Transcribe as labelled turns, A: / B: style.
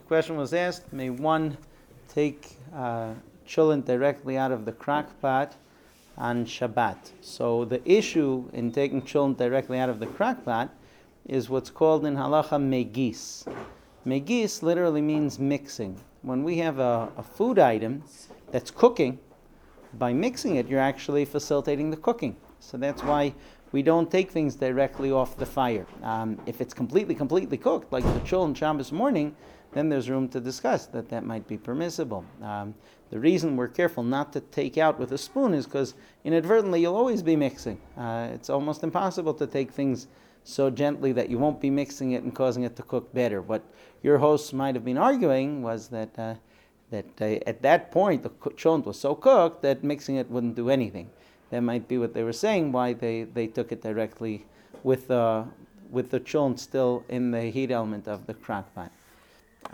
A: question was asked, may one take cholent directly out of the crock pot on Shabbat? So the issue in taking cholent directly out of the crock pot is what's called in halacha megis. Megis literally means mixing. When we have a food item that's cooking, by mixing it, you're actually facilitating the cooking. So that's why we don't take things directly off the fire. If it's completely cooked, like the cholent Shabbos morning, then there's room to discuss that might be permissible. The reason we're careful not to take out with a spoon is because inadvertently you'll always be mixing. It's almost impossible to take things so gently that you won't be mixing it and causing it to cook better. What your hosts might have been arguing was that at that point the cholent was so cooked that mixing it wouldn't do anything. That might be what they were saying, why they took it directly with the cholent still in the heat element of the crock pot.